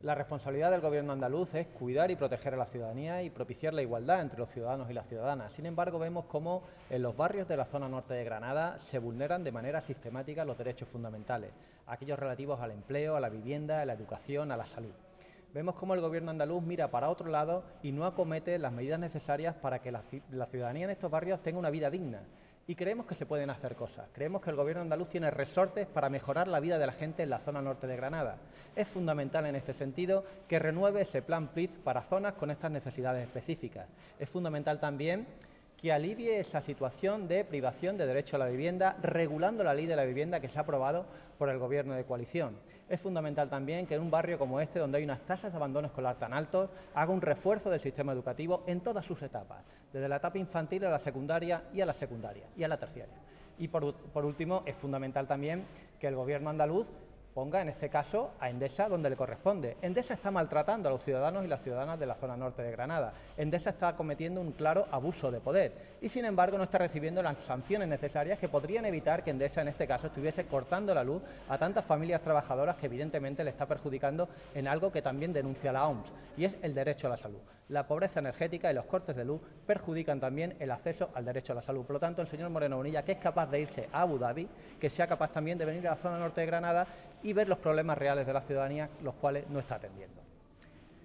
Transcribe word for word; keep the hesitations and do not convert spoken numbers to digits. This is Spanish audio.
La responsabilidad del Gobierno andaluz es cuidar y proteger a la ciudadanía y propiciar la igualdad entre los ciudadanos y las ciudadanas. Sin embargo, vemos cómo en los barrios de la zona norte de Granada se vulneran de manera sistemática los derechos fundamentales, aquellos relativos al empleo, a la vivienda, a la educación, a la salud. Vemos cómo el Gobierno andaluz mira para otro lado y no acomete las medidas necesarias para que la, la ciudadanía en estos barrios tenga una vida digna. Y creemos que se pueden hacer cosas. Creemos que el Gobierno andaluz tiene resortes para mejorar la vida de la gente en la zona norte de Granada. Es fundamental en este sentido que renueve ese plan P R I Z para zonas con estas necesidades específicas. Es fundamental también que alivie esa situación de privación de derecho a la vivienda, regulando la ley de la vivienda que se ha aprobado por el Gobierno de coalición. Es fundamental también que en un barrio como este, donde hay unas tasas de abandono escolar tan altos, haga un refuerzo del sistema educativo en todas sus etapas, desde la etapa infantil a la secundaria y a la secundaria y a la terciaria. Y por, por último, es fundamental también que el Gobierno andaluz ponga, en este caso, a Endesa donde le corresponde. Endesa está maltratando a los ciudadanos y las ciudadanas de la zona norte de Granada. Endesa está cometiendo un claro abuso de poder y, sin embargo, no está recibiendo las sanciones necesarias que podrían evitar que Endesa, en este caso, estuviese cortando la luz a tantas familias trabajadoras que, evidentemente, le está perjudicando en algo que también denuncia la O M S, y es el derecho a la salud. La pobreza energética y los cortes de luz perjudican también el acceso al derecho a la salud. Por lo tanto, el señor Moreno Bonilla, que es capaz de irse a Abu Dhabi, que sea capaz también de venir a la zona norte de Granada y ver los problemas reales de la ciudadanía, los cuales no está atendiendo.